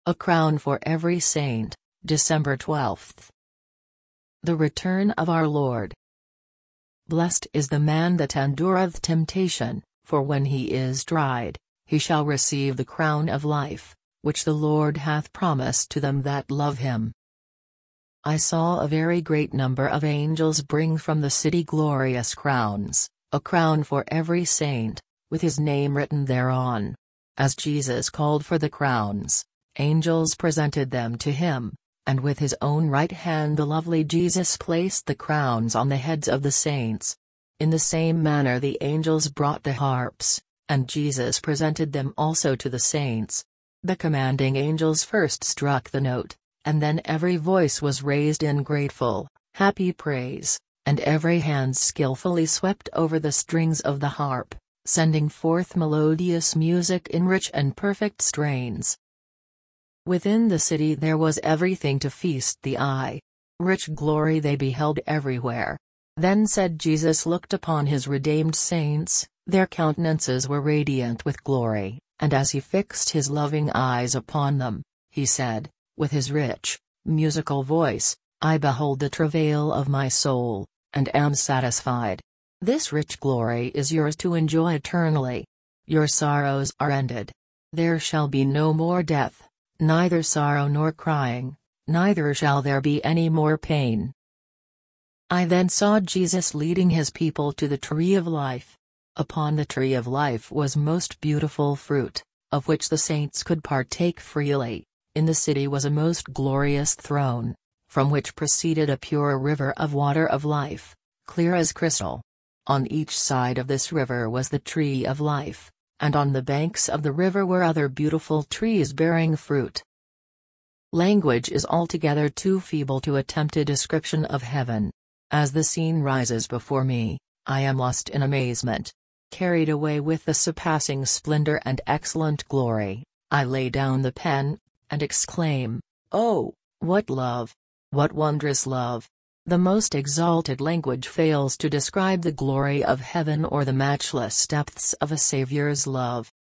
A crown for every saint, December 12th. The return of our Lord. Blessed is the man that endureth temptation, for when he is tried, he shall receive the crown of life, which the Lord hath promised to them that love him. I saw a very great number of angels bring from the city glorious crowns, a crown for every saint, with his name written thereon. As Jesus called for the crowns, angels presented them to him, and with his own right hand the lovely Jesus placed the crowns on the heads of the saints. In the same manner the angels brought the harps, and Jesus presented them also to the saints. The commanding angels first struck the note, and then every voice was raised in grateful, happy praise, and every hand skillfully swept over the strings of the harp, sending forth melodious music in rich and perfect strains. Within the city there was everything to feast the eye. Rich glory they beheld everywhere. Then said Jesus looked upon his redeemed saints, their countenances were radiant with glory, and as he fixed his loving eyes upon them, he said, with his rich, musical voice, I behold the travail of my soul, and am satisfied. This rich glory is yours to enjoy eternally. Your sorrows are ended. There shall be no more death, neither sorrow nor crying, neither shall there be any more pain. I then saw Jesus leading his people to the tree of life. Upon the tree of life was most beautiful fruit, of which the saints could partake freely. In the city was a most glorious throne, from which proceeded a pure river of water of life, clear as crystal. On each side of this river was the tree of life, and on the banks of the river were other beautiful trees bearing fruit. Language is altogether too feeble to attempt a description of heaven. As the scene rises before me, I am lost in amazement. Carried away with the surpassing splendor and excellent glory, I lay down the pen, and exclaim, "Oh, what love! What wondrous love!" The most exalted language fails to describe the glory of heaven or the matchless depths of a Saviour's love.